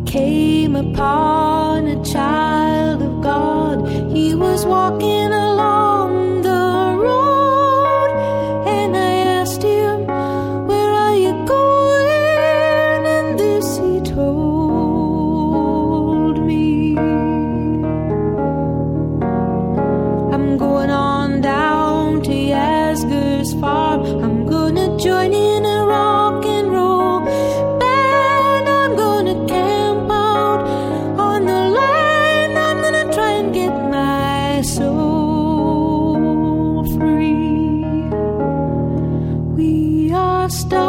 came upon a child of God. He was walking along the road, and I asked him, "Where are you going?" And this he told me: "I'm going on down to Yasgur's farm. I'm gonna join in a rock and roll band. I'm gonna camp out on the land. I'm gonna try and get my soul free. We are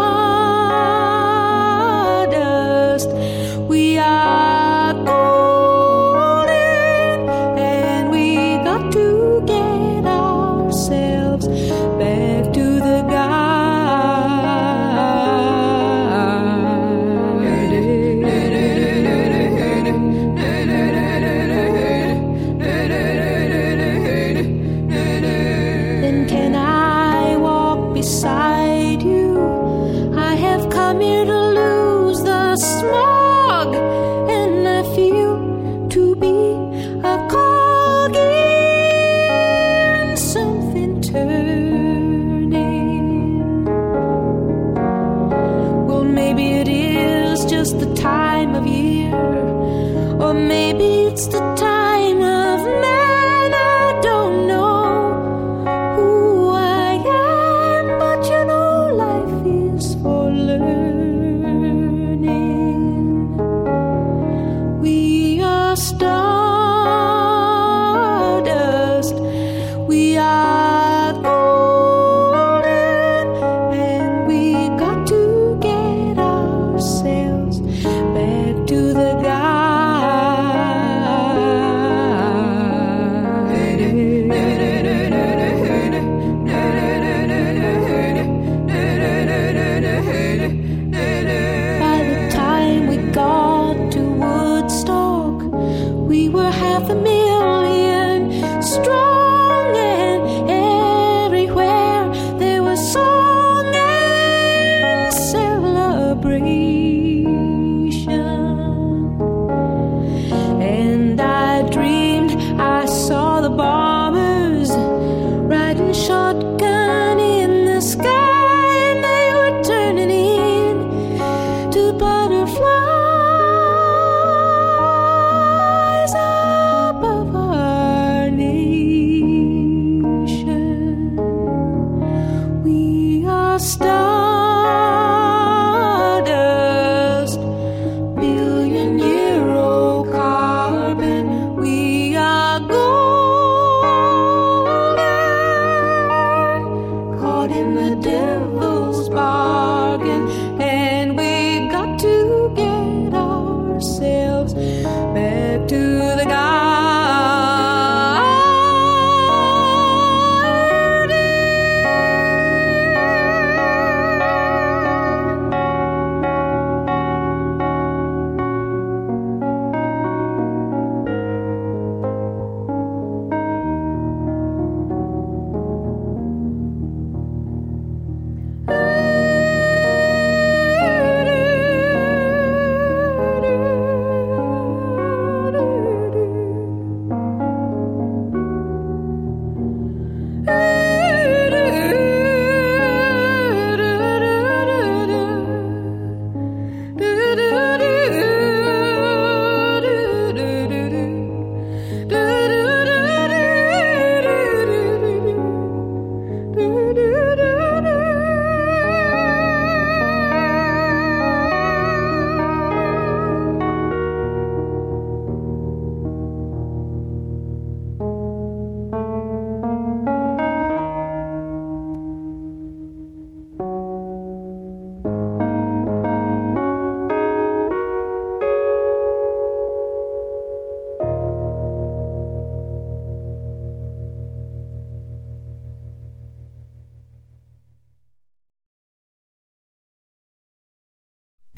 stardust. We are golden, and we got to get ourselves back to the Then can I walk beside you? I have come here to lose the smog, and I feel to be a cog in something turning. Well, maybe it is just the time of year, or maybe it's the time